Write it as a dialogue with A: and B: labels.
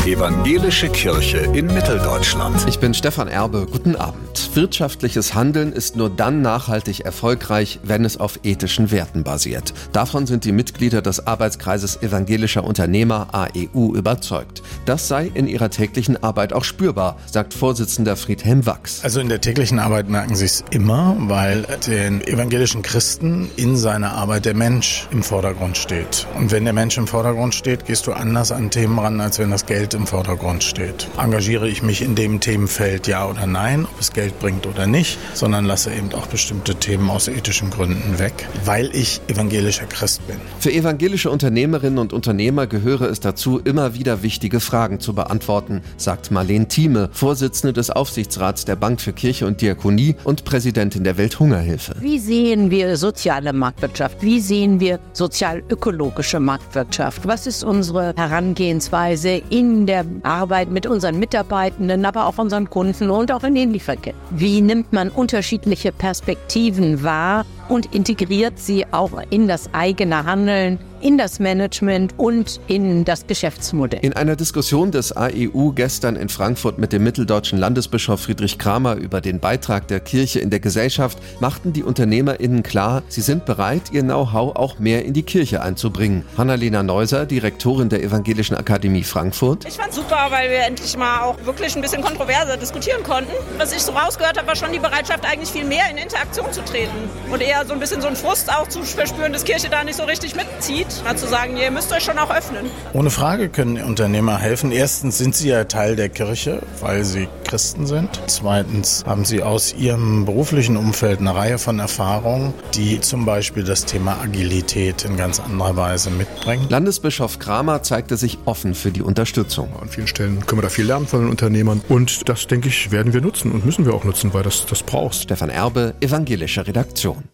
A: Evangelische Kirche in Mitteldeutschland.
B: Ich bin Stefan Erbe, guten Abend. Wirtschaftliches Handeln ist nur dann nachhaltig erfolgreich, wenn es auf ethischen Werten basiert. Davon sind die Mitglieder des Arbeitskreises Evangelischer Unternehmer AEU überzeugt. Das sei in ihrer täglichen Arbeit auch spürbar, sagt Vorsitzender Friedhelm Wachs.
C: Also in der täglichen Arbeit merken sie es immer, weil den evangelischen Christen in seiner Arbeit der Mensch im Vordergrund steht. Und wenn der Mensch im Vordergrund steht, gehst du anders an Themen ran, als wenn das Geld im Vordergrund steht. Engagiere ich mich in dem Themenfeld, ja oder nein, ob es Geld bringt oder nicht, sondern lasse eben auch bestimmte Themen aus ethischen Gründen weg, weil ich evangelischer Christ bin.
B: Für evangelische Unternehmerinnen und Unternehmer gehöre es dazu, immer wieder wichtige Fragen zu beantworten, sagt Marlene Thieme, Vorsitzende des Aufsichtsrats der Bank für Kirche und Diakonie und Präsidentin der Welthungerhilfe.
D: Wie sehen wir soziale Marktwirtschaft? Wie sehen wir sozial-ökologische Marktwirtschaft? Was ist unsere Herangehensweise in der Arbeit mit unseren Mitarbeitenden, aber auch unseren Kunden und auch in den Lieferketten? Wie nimmt man unterschiedliche Perspektiven wahr und integriert sie auch in das eigene Handeln, in das Management und in das Geschäftsmodell?
B: In einer Diskussion des AEU gestern in Frankfurt mit dem mitteldeutschen Landesbischof Friedrich Kramer über den Beitrag der Kirche in der Gesellschaft machten die UnternehmerInnen klar, sie sind bereit, ihr Know-how auch mehr in die Kirche einzubringen. Hannalena Neuser, Direktorin der Evangelischen Akademie Frankfurt.
E: Ich fand super, weil wir endlich mal auch wirklich ein bisschen kontroverser diskutieren konnten. Was ich so rausgehört habe, war schon die Bereitschaft, eigentlich viel mehr in Interaktion zu treten und eher so ein bisschen so einen Frust auch zu verspüren, dass Kirche da nicht so richtig mitzieht. Zu sagen, ihr müsst euch schon auch öffnen.
C: Ohne Frage können Unternehmer helfen. Erstens sind sie ja Teil der Kirche, weil sie Christen sind. Zweitens haben sie aus ihrem beruflichen Umfeld eine Reihe von Erfahrungen, die zum Beispiel das Thema Agilität in ganz anderer Weise mitbringen.
B: Landesbischof Kramer zeigte sich offen für die Unterstützung.
F: An vielen Stellen können wir da viel lernen von den Unternehmern. Und das, denke ich, werden wir nutzen und müssen wir auch nutzen, weil das braucht.
B: Stefan Erbe, Evangelische Redaktion.